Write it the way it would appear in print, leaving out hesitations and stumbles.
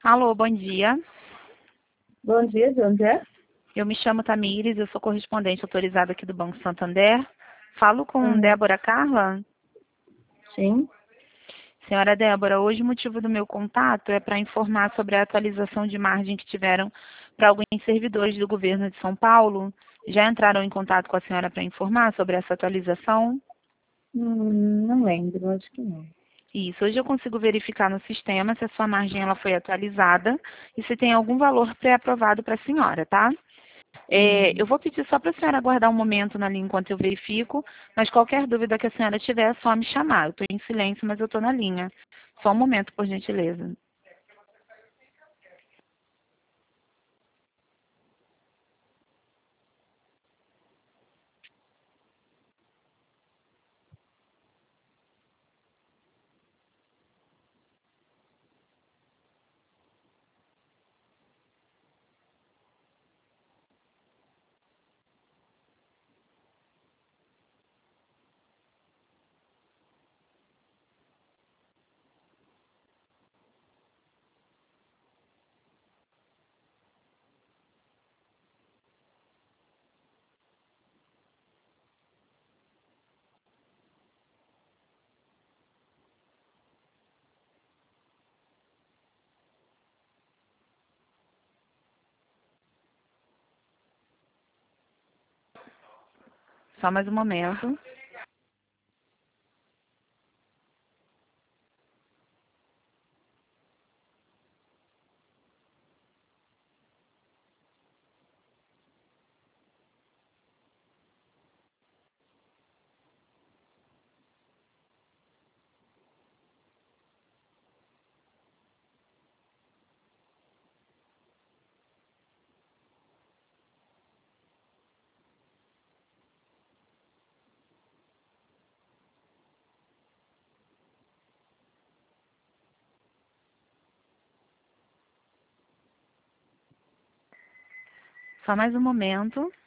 Alô, bom dia. Bom dia, de onde é? Eu me chamo Tamires, eu sou correspondente autorizada aqui do Banco Santander. Falo com Uhum. Débora Carla. Sim. Senhora Débora, hoje o motivo do meu contato é para informar sobre a atualização de margem que tiveram para alguns servidores do governo de São Paulo. Já entraram em contato com a senhora para informar sobre essa atualização? Não lembro, acho que não. Isso, hoje eu consigo verificar no sistema se a sua margem ela foi atualizada e se tem algum valor pré-aprovado para a senhora, tá? Eu Hum, vou pedir só para a senhora aguardar um momento na linha enquanto eu verifico, mas qualquer dúvida que a senhora tiver é só me chamar. Eu estou em silêncio, mas eu estou na linha. Só um momento, por gentileza. Só mais um momento. Só mais um momento.